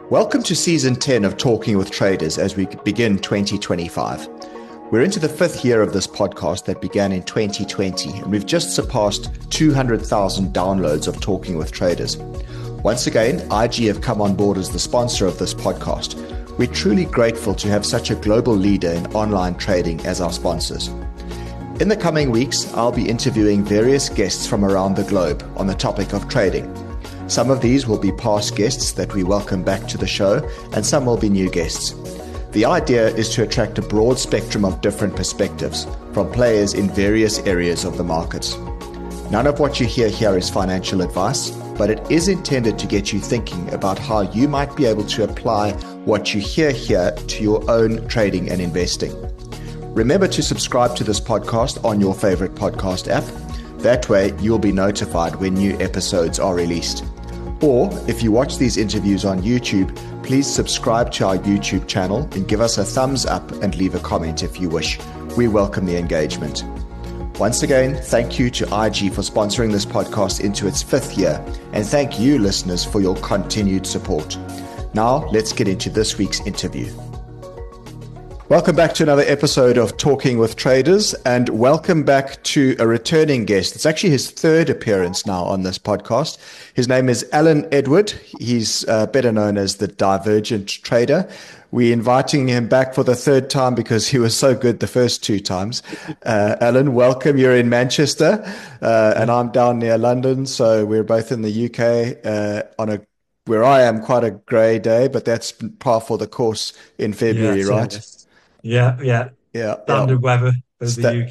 Welcome to Season 10 of Talking with Traders as we begin 2025. We're into the fifth year of this podcast that began in 2020, and we've just surpassed 200,000 downloads of Talking with Traders. Once again, IG have come on board as the sponsor of this podcast. We're truly grateful to have such a global leader in online trading as our sponsors. In the coming weeks, I'll be interviewing various guests from around the globe on the topic of trading. Some of these will be past guests that we welcome back to the show, and some will be new guests. The idea is to attract a broad spectrum of different perspectives from players in various areas of the markets. None of what you hear here is financial advice, but it is intended to get you thinking about how you might be able to apply what you hear here to your own trading and investing. Remember to subscribe to this podcast on your favorite podcast app. That way, you'll be notified when new episodes are released. Or if you watch these interviews on YouTube, please subscribe to our YouTube channel and give us a thumbs up and leave a comment if you wish. We welcome the engagement. Once again, thank you to IG for sponsoring this podcast into its fifth year, and thank you, listeners, for your continued support. Now, let's get into this week's interview. Welcome back to another episode of Talking with Traders, and welcome back to a returning guest. It's actually his third appearance now on this podcast. His name is Alan Edward. He's better known as the Divergent Trader. We're inviting him back for the third time because he was so good the first two times. Alan, welcome. You're in Manchester, and I'm down near London, so we're both in the UK where I am quite a grey day, but that's par for the course in February, right? Yeah. Standard weather for the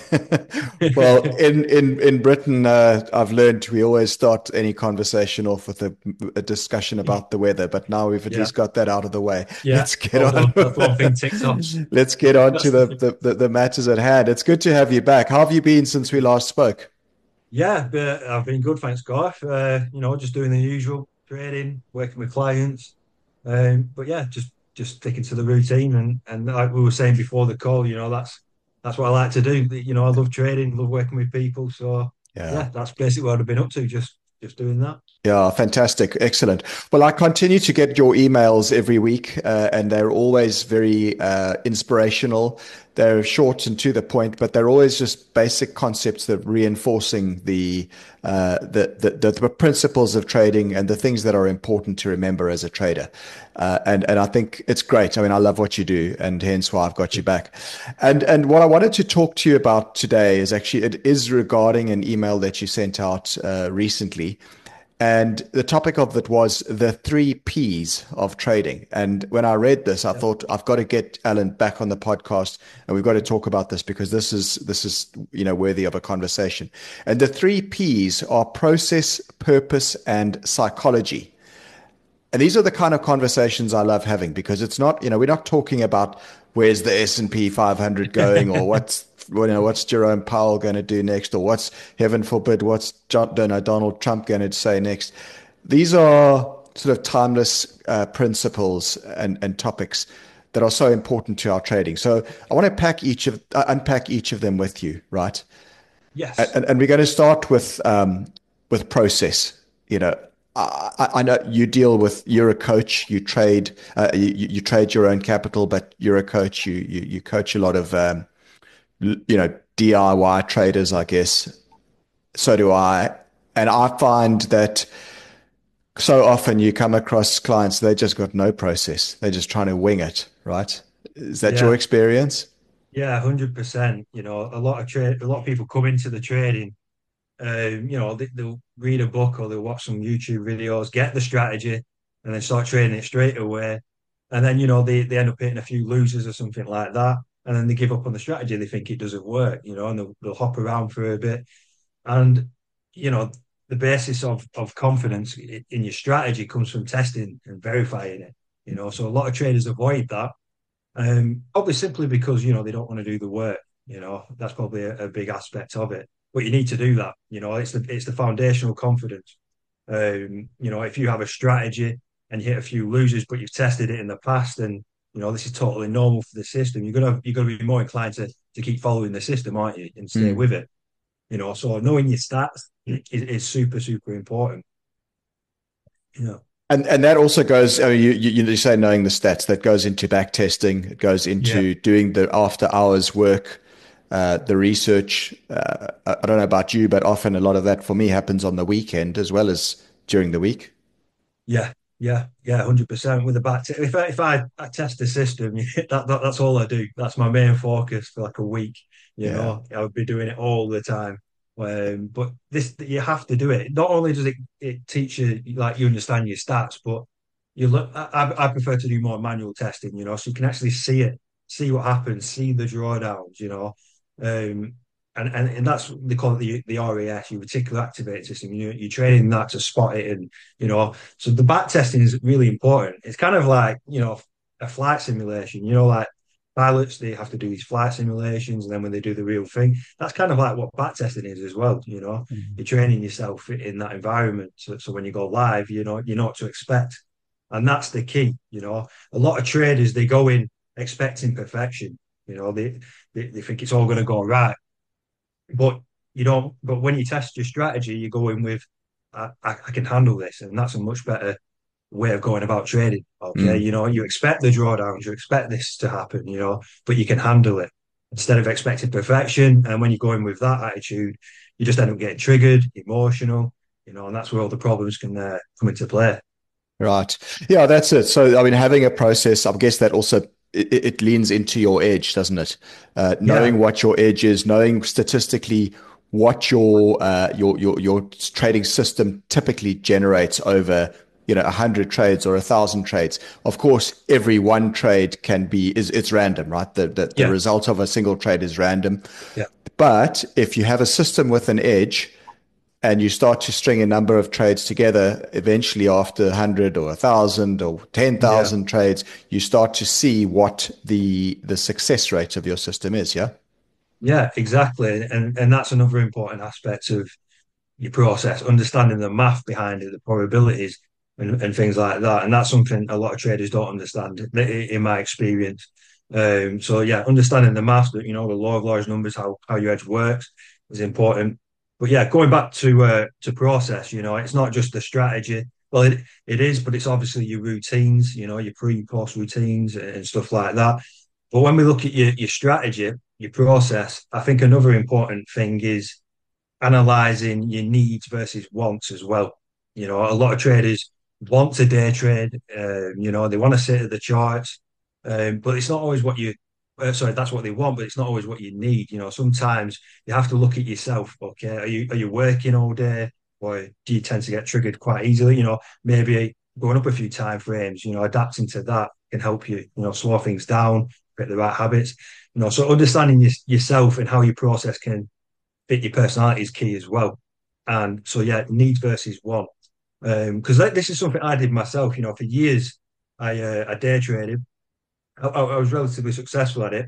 UK. Well, in Britain, I've learned we always start any conversation off with a discussion about the weather, but now we've at least got that out of the way. Let's get on. That's one thing ticks off. Let's get on to the matters at hand. It's good to have you back. How have you been since we last spoke? Yeah, but I've been good, thanks, Garth. Just doing the usual trading, working with clients. But yeah, just sticking to the routine, and like we were saying before the call, that's what I like to do. I love trading, love working with people. So yeah, that's basically what I've been up to, just doing that. Yeah, fantastic. Excellent. Well, I continue to get your emails every week, and they're always very inspirational. They're short and to the point, but they're always just basic concepts that reinforcing the principles of trading and the things that are important to remember as a trader. And I think it's great. I mean, I love what you do, and hence why I've got you back. And what I wanted to talk to you about today is actually, it is regarding an email that you sent out recently. And the topic of it was the 3 Ps of trading. And when I read this, I thought I've got to get Alan back on the podcast, and we've got to talk about this because this is worthy of a conversation. And the 3 Ps are process, purpose, and psychology. And these are the kind of conversations I love having, because it's not, we're not talking about where's the S&P 500 going, or what's Jerome Powell going to do next, or what's, heaven forbid, what's Donald Trump going to say next. These are sort of timeless principles and topics that are so important to our trading. So I want to unpack each of them with you, right? Yes. And we're going to start with process. I know you're a coach, you trade your own capital, but you're a coach, you coach a lot of, DIY traders, I guess. So do I. And I find that so often you come across clients, they just got no process. They're just trying to wing it, right? Is that your experience? Yeah, 100%. A lot of people come into the trading. They'll read a book or they'll watch some YouTube videos, get the strategy, and then start trading it straight away. And then, they end up hitting a few losers or something like that. And then they give up on the strategy. They think it doesn't work, and they'll hop around for a bit. And, the basis of confidence in your strategy comes from testing and verifying it, So a lot of traders avoid that. Probably simply because, they don't want to do the work. That's probably a big aspect of it. But you need to do that. It's the foundational confidence. If you have a strategy and you hit a few losers, but you've tested it in the past, and this is totally normal for the system, you're gonna be more inclined to keep following the system, aren't you, and stay with it. So knowing your stats is super, super important. And that also goes, I mean, you say knowing the stats, that goes into back testing, it goes Yeah. into doing the after hours work, the research. I don't know about you, but often a lot of that for me happens on the weekend as well as during the week. Yeah, yeah, 100% with the back. If I test the system, that's all I do. That's my main focus for like a week. Yeah. I would be doing it all the time. But this you have to do it. Not only does it teach you like you understand your stats, but you look. I prefer to do more manual testing. So you can actually see it, see what happens, see the drawdowns. Um, and that's they call it the RAS, your reticular activating system. You're training that to spot it, and so the back testing is really important. It's kind of like a flight simulation. Like pilots, they have to do these flight simulations, and then when they do the real thing, that's kind of like what back testing is as well. Mhm. You're training yourself in that environment, so when you go live, you know what to expect, and that's the key. A lot of traders, they go in expecting perfection. They think it's all going to go right, but you don't. But when you test your strategy, you go in with, I can handle this, and that's a much better way of going about trading. Okay, Mm. you expect the drawdowns, you expect this to happen, but you can handle it instead of expecting perfection. And when you go in with that attitude, you just end up getting triggered, emotional, and that's where all the problems can come into play. Right. Yeah, that's it. So, I mean, having a process, I guess that also it leans into your edge, doesn't it? Yeah, Knowing what your edge is, knowing statistically what your trading system typically generates over, 100 trades or 1,000 trades. Of course, every one trade it's random, right? The yeah, result of a single trade is random. yeah, But if you have a system with an edge, and you start to string a number of trades together, eventually after 100 or 1,000 or yeah. 10,000 trades, you start to see what the success rate of your system is. Yeah. Yeah, exactly. And that's another important aspect of your process, understanding the math behind it, the probabilities and things like that. And that's something a lot of traders don't understand, in my experience. So yeah, understanding the math, that the law of large numbers, how your edge works is important. But yeah, going back to process, it's not just the strategy. Well, it is, but it's obviously your routines, your pre-post routines and stuff like that. But when we look at your strategy, your process, I think another important thing is analyzing your needs versus wants as well. A lot of traders want to day trade. They want to sit at the charts, but it's not always what you. Sorry, that's what they want, but it's not always what you need. Sometimes you have to look at yourself. Okay, are you working all day, or do you tend to get triggered quite easily? Maybe going up a few time frames. Adapting to that can help you. Slow things down, create the right habits. So understanding yourself and how your process can fit your personality is key as well. And so, yeah, needs versus want. Because this is something I did myself. For years, I day traded. I was relatively successful at it.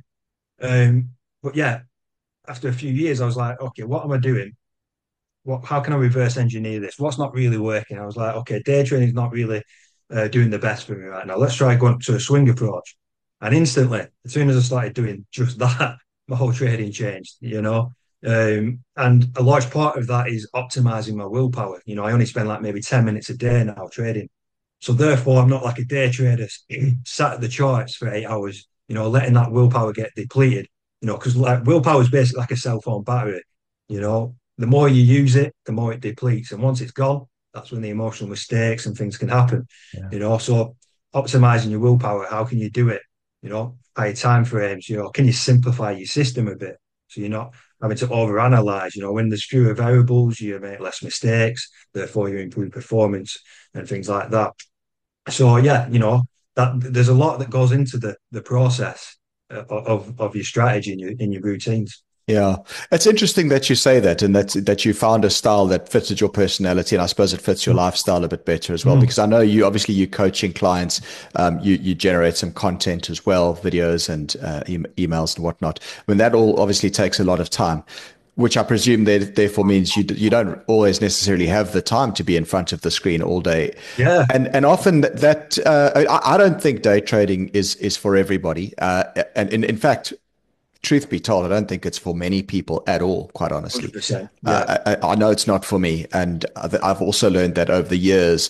But yeah, after a few years, I was like, okay, what am I doing? How can I reverse engineer this? What's not really working? I was like, okay, day trading is not really doing the best for me right now. Let's try going to a swing approach. And instantly, as soon as I started doing just that, my whole trading changed. And a large part of that is optimizing my willpower. I only spend like maybe 10 minutes a day now trading. So therefore, I'm not like a day trader sat at the charts for 8 hours, letting that willpower get depleted, because like willpower is basically like a cell phone battery. The more you use it, the more it depletes. And once it's gone, that's when the emotional mistakes and things can happen. Yeah. So optimizing your willpower, how can you do it? Higher time frames, can you simplify your system a bit? So you're not having to overanalyze, when there's fewer variables, you make less mistakes, therefore you improve performance and things like that. So yeah, that there's a lot that goes into the process of your strategy and your routines. Yeah, it's interesting that you say that, and that you found a style that fitted your personality, and I suppose it fits your lifestyle a bit better as well. Mm. Because I know you coaching clients, you generate some content as well, videos and emails and whatnot. I mean, that all obviously takes a lot of time, which I presume therefore means you don't always necessarily have the time to be in front of the screen all day, Yeah, and often I don't think day trading is for everybody, and in fact truth be told, I don't think it's for many people at all, quite honestly. 100%. Yeah. I know it's not for me. And I've also learned that over the years,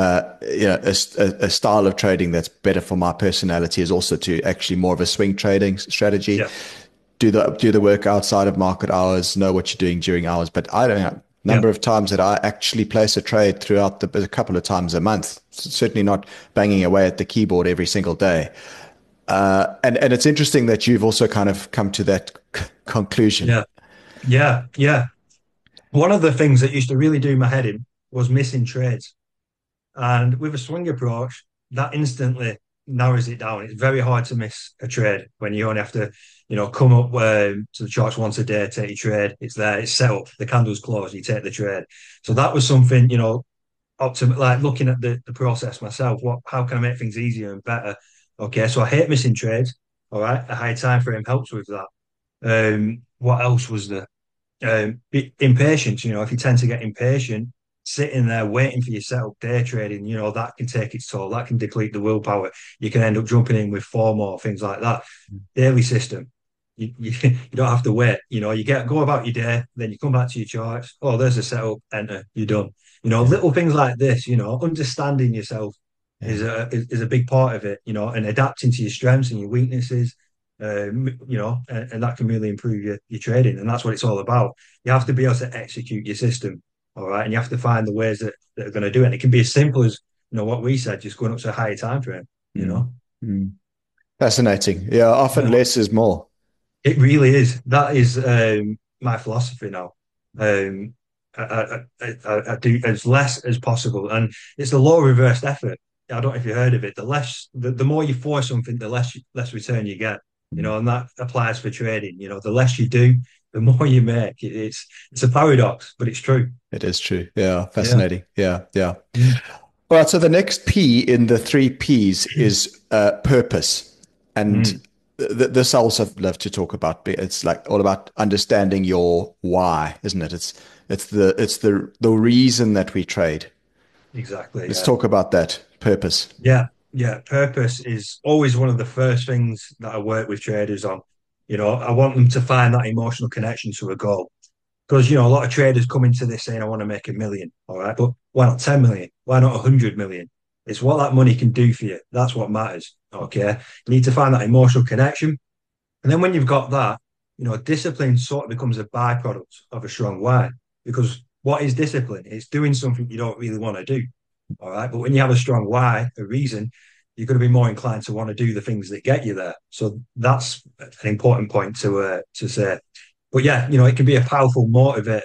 a style of trading that's better for my personality is also to actually more of a swing trading strategy. Yeah. Do the work outside of market hours, know what you're doing during hours. But I don't know. Yeah. Number of times that I actually place a trade throughout a couple of times a month, certainly not banging away at the keyboard every single day. And it's interesting that you've also kind of come to that conclusion. Yeah. Yeah. Yeah. One of the things that used to really do my head in was missing trades. And with a swing approach, that instantly narrows it down. It's very hard to miss a trade when you only have to, come up to the charts once a day, take your trade. It's there, it's set up, the candle's closed, you take the trade. So that was something, like looking at the process myself. How can I make things easier and better? Okay, so I hate missing trades. All right, a high time frame helps with that. What else was there? Impatience. If you tend to get impatient, sitting there waiting for your setup day trading, that can take its toll. That can deplete the willpower. You can end up jumping in with form or things like that. Daily system. You don't have to wait. You go about your day, then you come back to your charts. Oh, there's a setup. Enter. You're done. Little things like this. Understanding yourself Yeah. is a big part of it. And adapting to your strengths and your weaknesses. And that can really improve your trading. And that's what it's all about. You have to be able to execute your system. All right. And you have to find the ways that are going to do it. And it can be as simple as, what we said, just going up to a higher time frame, Mm. Mm. Fascinating. Yeah, often Yeah, less is more. it really is. That is my philosophy now. Um, I do as less as possible. And it's the law of reversed effort. I don't know if you heard of it. The more you force something, the less return you get. Mm. And that applies for trading. The less you do, the more you make. It's a paradox, but it's true. It is true. Yeah, Yeah. fascinating. Yeah, yeah. Mm. All right. So the next P in the three Ps is purpose. And Mm. this I also love to talk about. It's like all about understanding your why, isn't it? It's the reason that we trade. Exactly. Let's Yeah. talk about that purpose. Yeah. Yeah. Purpose is always one of the first things that I work with traders on. I want them to find that emotional connection to a goal. Because, a lot of traders come into this saying, I want to make 1 million. All right. But why not 10 million? Why not 100 million? It's what that money can do for you. That's what matters. Okay. You need to find that emotional connection. And then when you've got that, discipline sort of becomes a byproduct of a strong why. Because what is discipline? It's doing something you don't really want to do. All right. But when you have a strong why, a reason, you're going to be more inclined to want to do the things that get you there. So that's an important point to say. But yeah, it can be a powerful motivator.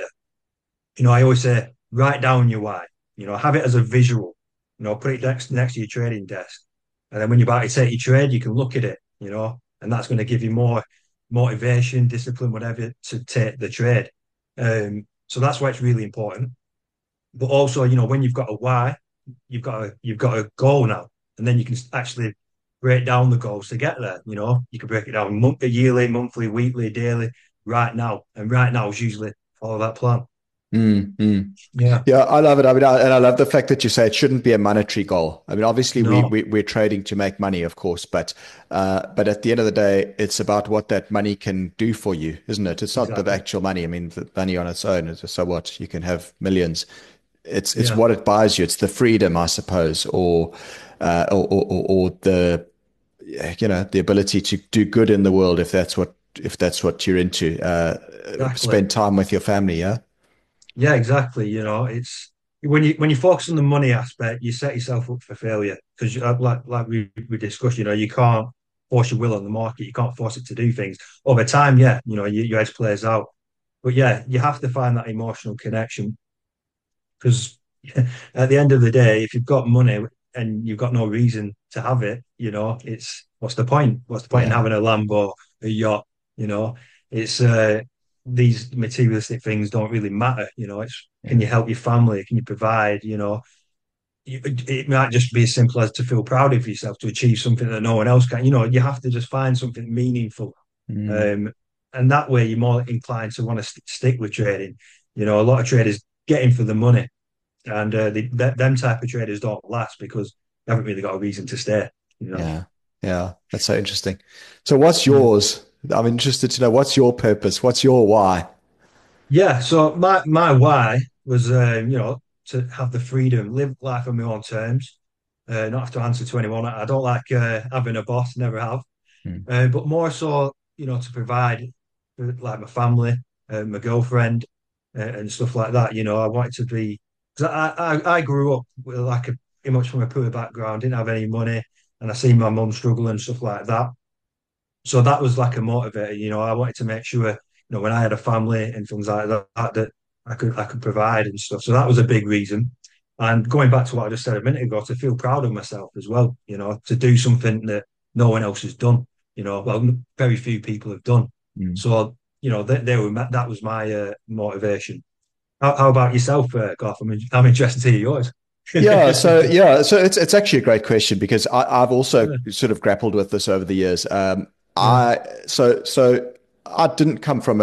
I always say, write down your why. Have it as a visual. Put it next to your trading desk. And then when you're about to take your trade, you can look at it, and that's going to give you more motivation, discipline, whatever, to take the trade. So that's why it's really important. But also, when you've got a why, you've got a goal now, and then you can actually break down the goals to get there. You can break it down yearly, monthly, weekly, daily, right now, and right now is usually follow that plan. Mm, mm. Yeah. Yeah, I love it. I mean, and I love the fact that you say it shouldn't be a monetary goal. I mean, obviously, No. we're trading to make money, of course, but at the end of the day, it's about what that money can do for you, isn't it? It's not the Exactly. actual money. I mean, the money on its own is so what you can have millions. It's Yeah. what it buys you. It's the freedom, I suppose, or the the ability to do good in the world if that's what you're into. Exactly. Spend time with your family. Yeah. Yeah. Exactly. It's when you focus on the money aspect, you set yourself up for failure because, like we discussed, you can't force your will on the market. You can't force it to do things over time. Yeah. Your edge plays out, but yeah, you have to find that emotional connection because at the end of the day, if you've got money and you've got no reason to have it, it's what's the point? What's the point in Yeah. having a Lambo, a yacht? You know, it's these materialistic things don't really matter. It's can Yeah. you help your family? Can you provide? It might just be as simple as to feel proud of yourself to achieve something that no one else can. You have to just find something meaningful, Mm. um, and that way you're more inclined to want to stick with trading. A lot of traders get in for the money and them type of traders don't last because they haven't really got a reason to stay. Yeah. Yeah. That's so interesting. So what's Mm. yours? I'm interested to know what's your purpose? What's your why? Yeah, so my why was to have the freedom, live life on my own terms, not have to answer to anyone. I don't like having a boss, never have. Mm. But more so, to provide for like my family, my girlfriend, and stuff like that. I wanted to be because I grew up with like pretty much from a poor background, didn't have any money, and I seen my mum struggle and stuff like that. So that was like a motivator. I wanted to make sure, when I had a family and things like that I could provide and stuff. So that was a big reason. And going back to what I just said a minute ago, to feel proud of myself as well, to do something that no one else has done, well, very few people have done. Mm. So, that was my motivation. How about yourself, Garth? I'm interested to hear yours. So it's actually a great question because I've also Yeah, sort of grappled with this over the years. yeah, So I didn't come from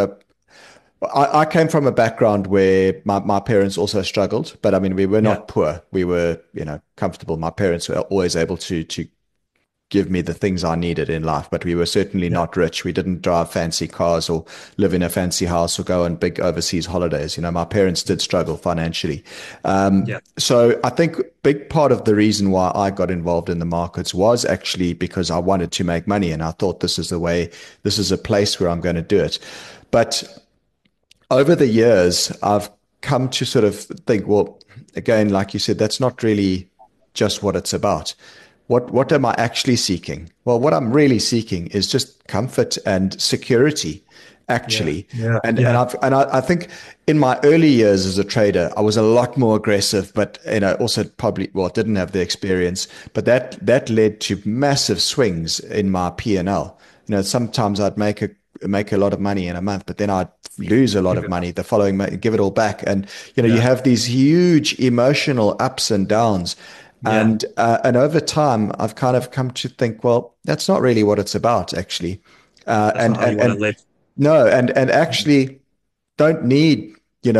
I came from a background where my parents also struggled, but I mean we were yeah, not poor. We were, comfortable. My parents were always able to give me the things I needed in life, but we were certainly yeah, not rich. We didn't drive fancy cars or live in a fancy house or go on big overseas holidays. My parents did struggle financially. yeah, So I think big part of the reason why I got involved in the markets was actually because I wanted to make money and I thought this is the way, this is a place where I'm going to do it. But over the years, I've come to sort of think, well, again, like you said, that's not really just what it's about. What am I actually seeking? Well, what I'm really seeking is just comfort and security, yeah, actually. yeah, And yeah, I think in my early years as a trader, I was a lot more aggressive, but also probably didn't have the experience. But that led to massive swings in my P&L. Sometimes I'd make a lot of money in a month, but then I'd lose a lot give of it back. money the following month, give it all back. And you Yeah, have these huge emotional ups and downs. yeah. And over time, I've kind of come to think, well, that's not really what it's about, actually. Uh, That's and not how you and want to and live. no, and actually, don't need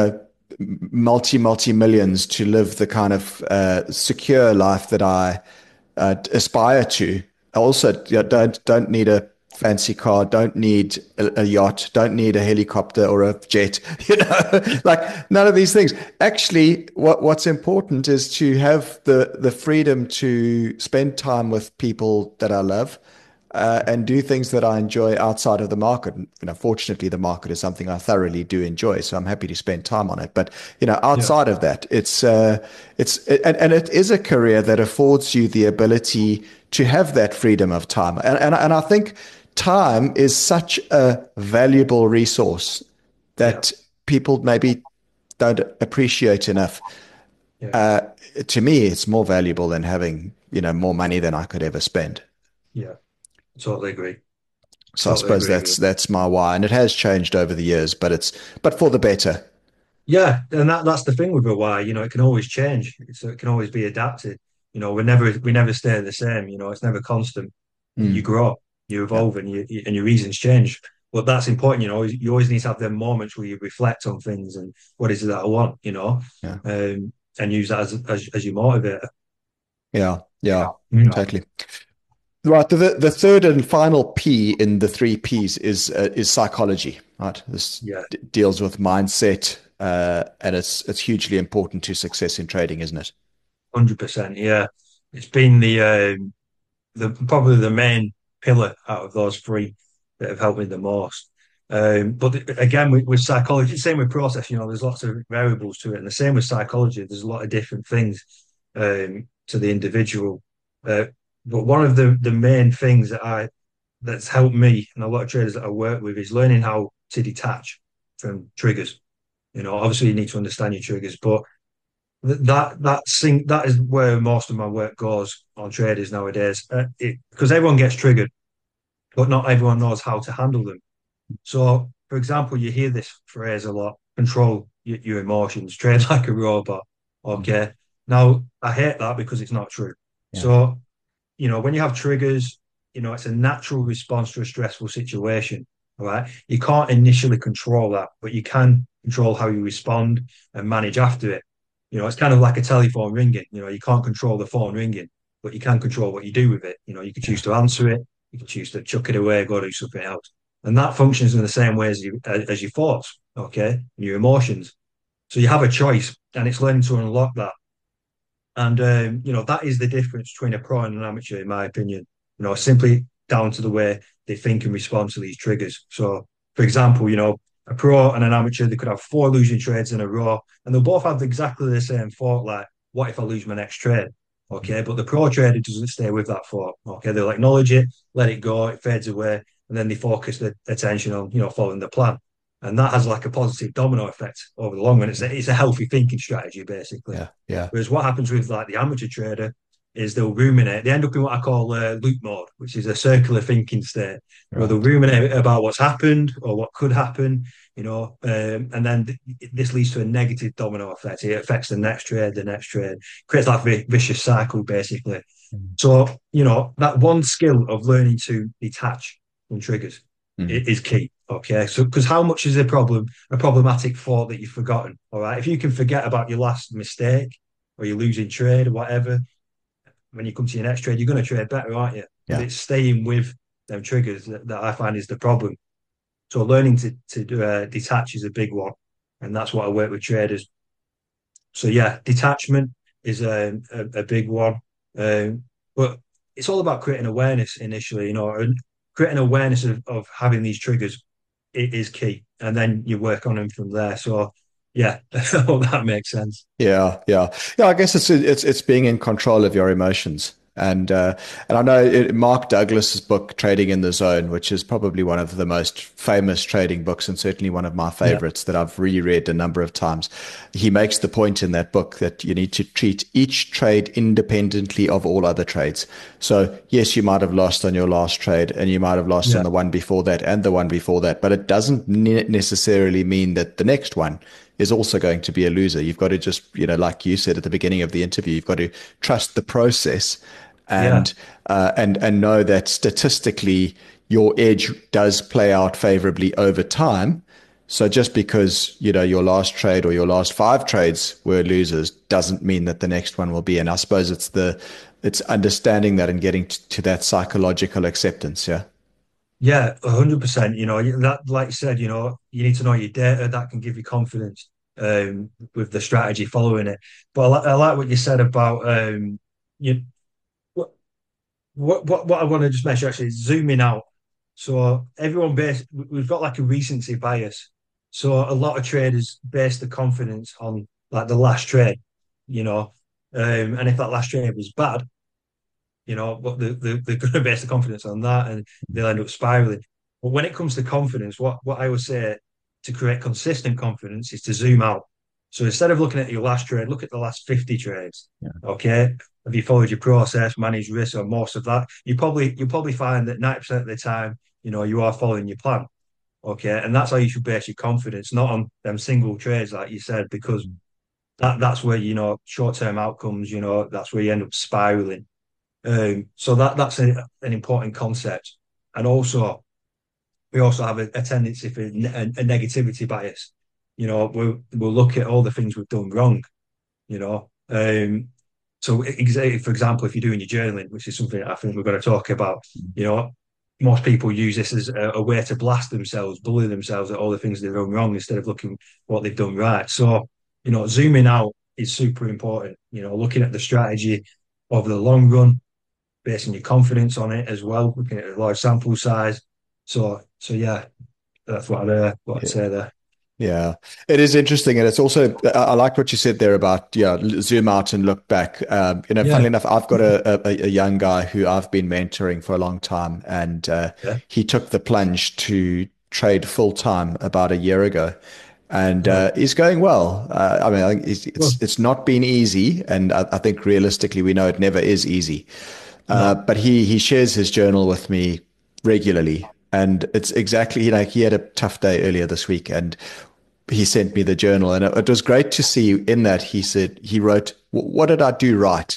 multi millions to live the kind of secure life that I aspire to. Also, don't need a fancy car, don't need a yacht, don't need a helicopter or a jet. Like none of these things. Actually, what's important is to have the freedom to spend time with people that I love. And do things that I enjoy outside of the market. Fortunately, the market is something I thoroughly do enjoy, so I'm happy to spend time on it. But Yeah, outside of that, and it is a career that affords you the ability to have that freedom of time. And I think time is such a valuable resource yeah, that people maybe don't appreciate enough. yeah, To me, it's more valuable than having more money than I could ever spend. yeah. Totally agree. So I Totally suppose agree. that's my why, and it has changed over the years, but for the better. Yeah, and that's the thing with a why. It can always change. So it can always be adapted. We never stay the same. It's never constant. You Mm, grow, you yeah, evolve, and your reasons change. But that's important. You always need to have them moments where you reflect on things and what is it that I want. yeah, And use that as your motivator. yeah, Yeah. totally. Right. The third and final P in the three Ps is psychology. Right. This Yeah, deals with mindset, and it's hugely important to success in trading, isn't it? 100%. Yeah, it's been the probably the main pillar out of those three that have helped me the most. But again, with psychology, same with process. There's lots of variables to it, and the same with psychology. There's a lot of different things to the individual. Uh, but one of the main things that's helped me and a lot of traders that I work with is learning how to detach from triggers. Obviously you need to understand your triggers, but that is where most of my work goes on traders nowadays. Because everyone gets triggered, but not everyone knows how to handle them. So, for example, you hear this phrase a lot: control your emotions, trade like a robot. Mhm. Okay. Now, I hate that because it's not true. Yeah. So, when you have triggers, it's a natural response to a stressful situation. All right. You can't initially control that, but you can control how you respond and manage after it. It's kind of like a telephone ringing. You can't control the phone ringing, but you can control what you do with it. You can choose to answer it, you can choose to chuck it away, go do something else. and that functions in the same way as your thoughts, okay, and your emotions. So you have a choice, and it's learning to unlock that. And that is the difference between a pro and an amateur, in my opinion. Simply down to the way they think and respond to these triggers. So, for example, a pro and an amateur, they could have four losing trades in a row, and they'll both have exactly the same thought, like, what if I lose my next trade? Okay, but the pro trader doesn't stay with that thought. Okay, they'll acknowledge it, let it go, it fades away, and then they focus their attention on, following the plan. And that has like a positive domino effect over the long run. It's a healthy thinking strategy, basically. Yeah. Yeah. Whereas what happens with like the amateur trader is they'll ruminate. They end up in what I call loop mode, which is a circular thinking state, where they'll Right. ruminate about what's happened or what could happen, and then this leads to a negative domino effect. It affects the next trade, creates that vicious cycle, basically. Mm. So, that one skill of learning to detach from triggers Mm. is key. Okay. So, because how much is a problematic thought that you've forgotten? All right. If you can forget about your last mistake or you're losing trade or whatever, when you come to your next trade, you're going to trade better, aren't you? But Yeah. it's staying with them triggers that I find is the problem. So, learning to detach is a big one. And that's what I work with traders. So, yeah, detachment is a big one. But it's all about creating awareness initially, and creating awareness of having these triggers is key. And then you work on them from there. So, yeah, I hope that makes sense. Yeah, yeah, yeah. I guess it's being in control of your emotions, and I know Mark Douglas's book Trading in the Zone, which is probably one of the most famous trading books, and certainly one of my Yeah. favorites that I've reread a number of times. He makes the point in that book that you need to treat each trade independently of all other trades. So yes, you might have lost on your last trade, and you might have lost on Yeah. the one before that and the one before that, but it doesn't necessarily mean that the next one is also going to be a loser. You've got to just, like you said at the beginning of the interview, you've got to trust the process Yeah. and know that statistically your edge does play out favorably over time. So just because, your last trade or your last five trades were losers doesn't mean that the next one will be. And I suppose it's understanding that and getting to that psychological acceptance. Yeah. Yeah, 100%. That, like you said, you need to know your data that can give you confidence with the strategy following it. But I like what you said about you what what I want to just mention actually is zooming out. So we've got like a recency bias. So a lot of traders base the confidence on like the last trade, and if that last trade was bad, but they're going to base the confidence on that, and they'll end up spiraling. But when it comes to confidence, what I would say to create consistent confidence is to zoom out. So instead of looking at your last trade, look at the last 50 trades. Okay. Have you followed your process, managed risk, or most of that? You'll probably find that 90% of the time, you are following your plan. Okay. And that's how you should base your confidence, not on them single trades, like you said, because that's where, short-term outcomes, that's where you end up spiraling. So that's an important concept. And also, we also have a tendency for a negativity bias. We'll look at all the things we've done wrong, you know. So, for example, if you're doing your journaling, which is something I think we're going to talk about, you know, most people use this as a way to blast themselves, bully themselves at all the things they've done wrong instead of looking what they've done right. So, zooming out is super important. Looking at the strategy over the long run, basing your confidence on it as well, looking at a large sample size. So yeah, that's what I'd say there. Yeah, it is interesting, and it's also I like what you said there about zoom out and look back. Funnily Yeah, enough, I've got a young guy who I've been mentoring for a long time, and yeah, he took the plunge to trade full time about a year ago, and right. he's going well. I think Well, it's not been easy, and I think realistically we know it never is easy. no, But he shares his journal with me regularly. And it's exactly, he had a tough day earlier this week, and he sent me the journal, and it was great to see in that he wrote, "What did I do right?"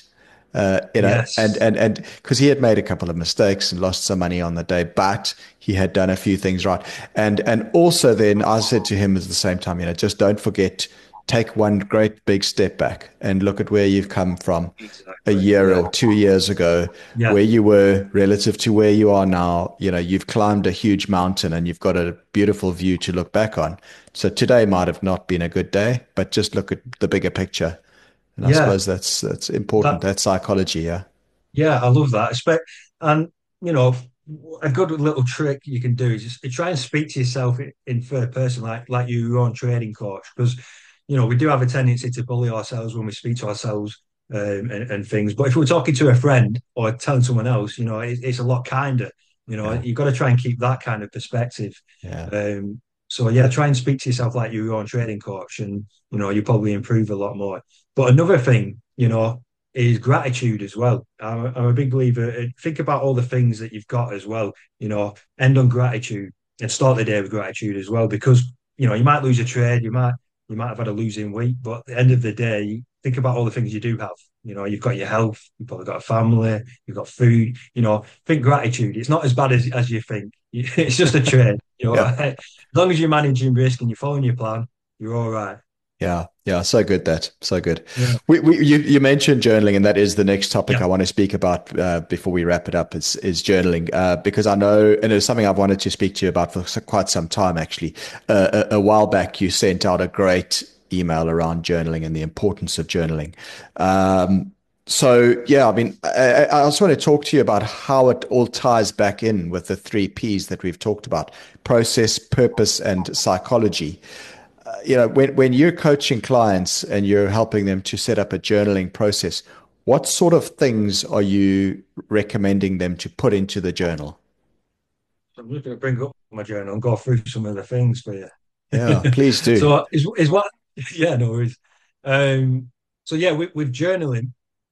And yes, because he had made a couple of mistakes and lost some money on the day, but he had done a few things right. And also then I said to him at the same time, just don't forget take one great big step back and look at where you've come from a Exactly. year Yeah. or 2 years ago, Yeah. where you were relative to where you are now. You've climbed a huge mountain and you've got a beautiful view to look back on. So today might have not been a good day, but just look at the bigger picture. And I Yeah. suppose that's important. That That's psychology, yeah. Yeah, I love that. And you know, a good little trick you can do is just try and speak to yourself in third person, like your own trading coach, because we do have a tendency to bully ourselves when we speak to ourselves and things. But if we're talking to a friend or telling someone else, it's a lot kinder. Yeah. You've got to try and keep that kind of perspective. Yeah. So yeah, try and speak to yourself like your own trading coach, and you probably improve a lot more. But another thing, is gratitude as well. I'm a big believer. Think about all the things that you've got as well. End on gratitude and start the day with gratitude as well. Because you might lose a trade, you might have had a losing week, but at the end of the day, think about all the things you do have. You've got your health, you've probably got a family, you've got food. Think gratitude. It's not as bad as you think. It's just a trade. Yeah. As long as you're managing risk and you're following your plan, you're all right. Yeah, yeah, so good that, so good. Yeah, You mentioned journaling, and that is the next topic yeah, I want to speak about before we wrap it up. Is journaling because I know, and it's something I've wanted to speak to you about for quite some time. Actually, a while back, you sent out a great email around journaling and the importance of journaling. So yeah, I mean, I also want to talk to you about how it all ties back in with the three P's that we've talked about: process, purpose, and psychology. When you're coaching clients and you're helping them to set up a journaling process, what sort of things are you recommending them to put into the journal? so I'm just going to bring up my journal and go through some of the things for you. Yeah, please do. So is what? Yeah, no worries. Um, so yeah, with journaling,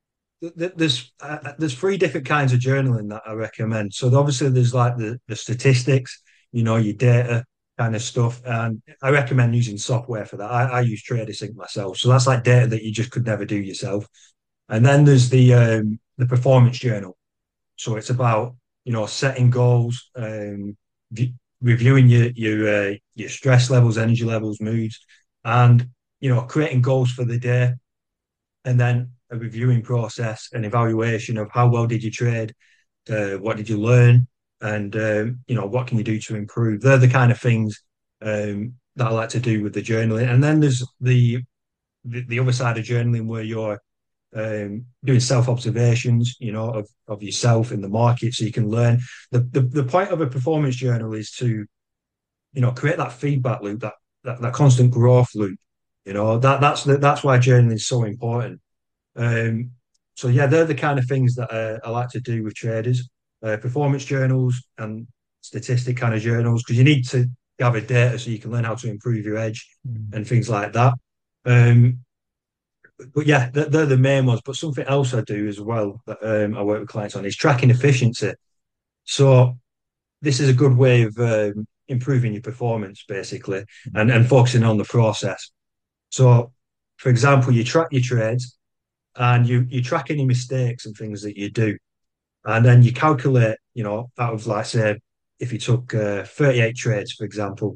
there's three different kinds of journaling that I recommend. So obviously there's like the statistics, your data kind of stuff, and I recommend using software for that. I use TraderSync myself, so that's like data that you just could never do yourself. And then there's the performance journal. So it's about setting goals, reviewing your stress levels, energy levels, moods, and creating goals for the day, and then a reviewing process, an evaluation of how well did you trade, what did you learn, and what can you do to improve. They're the kind of things that I like to do with the journaling. And then there's the other side of journaling where you're doing self observations, of yourself in the market, so you can learn. The point of a performance journal is to create that feedback loop, that constant growth loop. That's why journaling is so important. Um, so yeah, they're the kind of things that I like to do with traders. Performance journals and statistic kind of journals, because you need to gather data so you can learn how to improve your edge Mm. and things like that. Um, but yeah, they're the main ones. But something else I do as well that I work with clients on is tracking efficiency. So this is a good way of improving your performance, basically, and focusing on the process. So, for example, you track your trades and you track any mistakes and things that you do, and then you calculate, out of, like, say, if you took 38 trades, for example,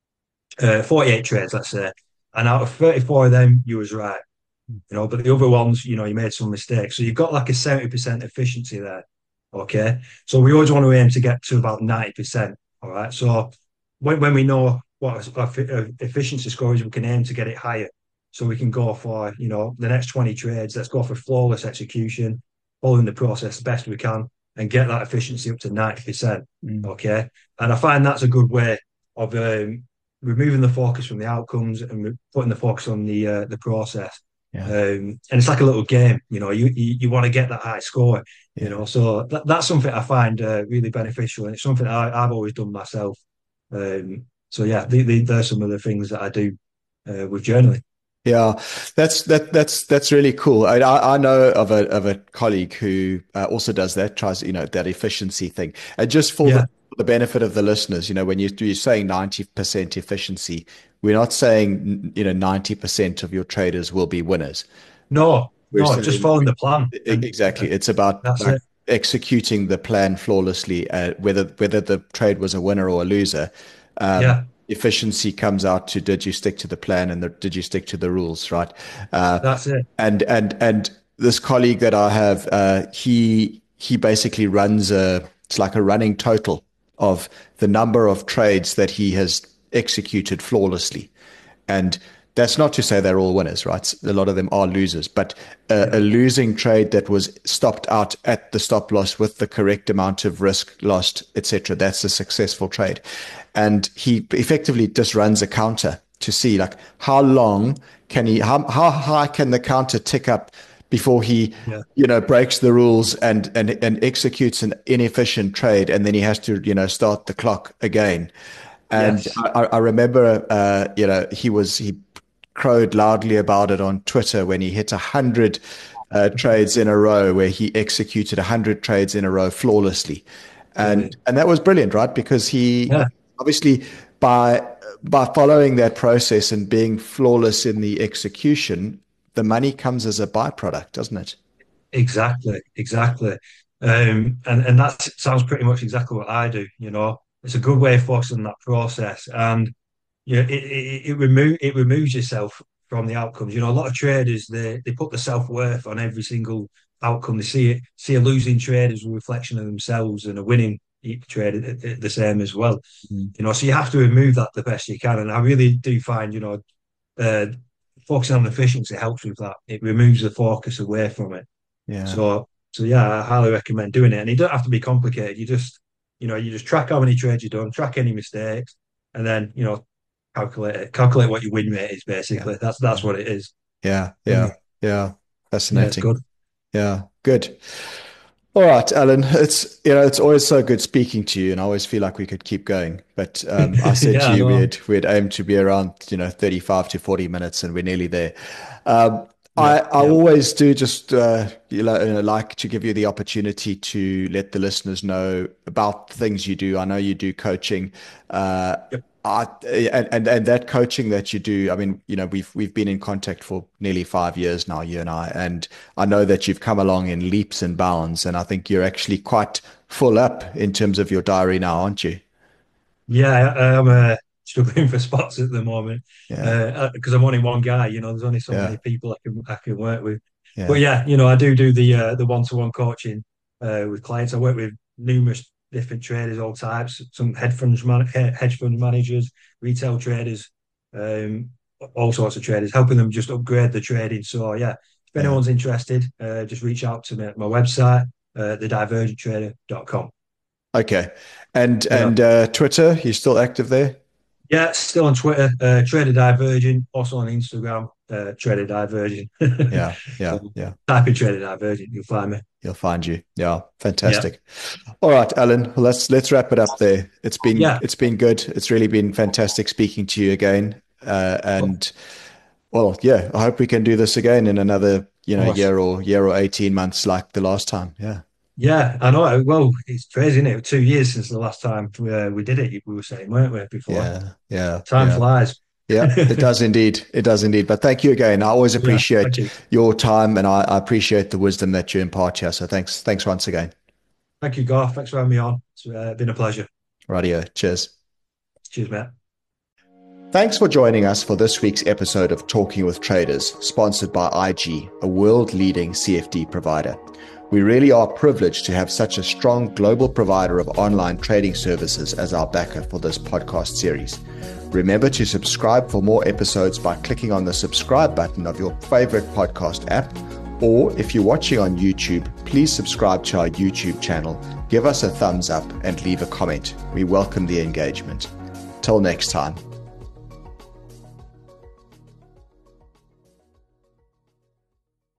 48 trades, let's say, and out of 34 of them you was right, but the other ones, you made some mistakes. So you've got like a 70% efficiency there. Okay. So we always want to aim to get to about 90%. All right. So when we know what our efficiency score is, we can aim to get it higher. So we can go for, the next 20 trades. Let's go for flawless execution, following the process the best we can, and get that efficiency up to 90%. Mm. Okay. And I find that's a good way of removing the focus from the outcomes and putting the focus on the process. Yeah. And it's like a little game, you want to get that high score, Yeah. so that's something I find really beneficial, and it's something I've always done myself. So yeah, there's some of the things that I do with journaling. Yeah, that's really cool. I know of a colleague who also does that, tries that efficiency thing, and just for Yeah, the benefit of the listeners, when you're saying 90% efficiency, we're not saying 90% of your traders will be winners. no, We're no, just saying following the plan, and exactly. It's about that's like it. executing the plan flawlessly, whether the trade was a winner or a loser. Um, Yeah, efficiency comes out to did you stick to the plan and did you stick to the rules, right? That's it. And this colleague that I have, he basically runs it's like a running total of the number of trades that he has executed flawlessly. And that's not to say they're all winners, right? A lot of them are losers, but a losing trade that was stopped out at the stop loss with the correct amount of risk lost, etc. That's a successful trade. And he effectively just runs a counter to see like how long can how high can the counter tick up before he, breaks the rules and executes an inefficient trade. And then he has to, start the clock again. And I remember, he crowed loudly about it on Twitter when he hit 100 trades in a row, where he executed 100 trades in a row flawlessly. And that was brilliant, right? Because he obviously by following that process and being flawless in the execution, the money comes as a byproduct, doesn't it? Exactly. And that sounds pretty much exactly what I do. It's a good way of focusing on that process, and it removes yourself from the outcomes. A lot of traders they put the self-worth on every single outcome. They see a losing trade as a reflection of themselves, and a winning trade the same as well. So you have to remove that the best you can. And I really do find focusing on efficiency helps with that. It removes the focus away from it. Yeah. So yeah, I highly recommend doing it. And it don't have to be complicated. You just track how many trades you've done, track any mistakes, and then calculate what your win rate is. Basically, that's what it is. Yeah. Fascinating. Yeah, it's good. Yeah, good. All right, Alan. It's always so good speaking to you, and I always feel like we could keep going. But I said to you we'd aim to be around 35 to 40 minutes, and we're nearly there. I always do just like to give you the opportunity to let the listeners know about the things you do. I know you do coaching, and that coaching that you do. I mean, we've been in contact for nearly 5 years now, you and I know that you've come along in leaps and bounds, and I think you're actually quite full up in terms of your diary now, aren't you? Yeah, I'm struggling for spots at the moment because I'm only one guy. There's only so many people I can work with. Yeah. But I do the one-to-one coaching with clients. I work with numerous different traders, all types, some hedge fund managers, retail traders, all sorts of traders, helping them just upgrade the trading. So if anyone's interested, just reach out to me at my website, thedivergenttrader.com. Okay. And Twitter, you still active there? Yeah, still on Twitter, Trader Divergent, also on Instagram, Trader Divergent. Yeah. Type in Trader Divergent, you'll find me. You'll find you. Yeah, fantastic. Yeah. All right, Alan. Well, let's wrap it up there. It's been good. It's really been fantastic speaking to you again. I hope we can do this again in another year or 18 months like the last time. Yeah. Yeah, I know. Well, it's crazy, isn't it? 2 years since the last time we did it. We were saying, weren't we, before? Yeah. Time flies. Yeah, it does indeed. It does indeed. But thank you again. I always appreciate your time, and I appreciate the wisdom that you impart here. So thanks once again. Thank you, Garth. Thanks for having me on. It's been a pleasure. Radio. Cheers. Cheers, mate. Thanks for joining us for this week's episode of Talking with Traders, sponsored by IG, a world-leading CFD provider. We really are privileged to have such a strong global provider of online trading services as our backer for this podcast series. Remember to subscribe for more episodes by clicking on the subscribe button of your favorite podcast app, or if you're watching on YouTube, please subscribe to our YouTube channel, give us a thumbs up, and leave a comment. We welcome the engagement. Till next time.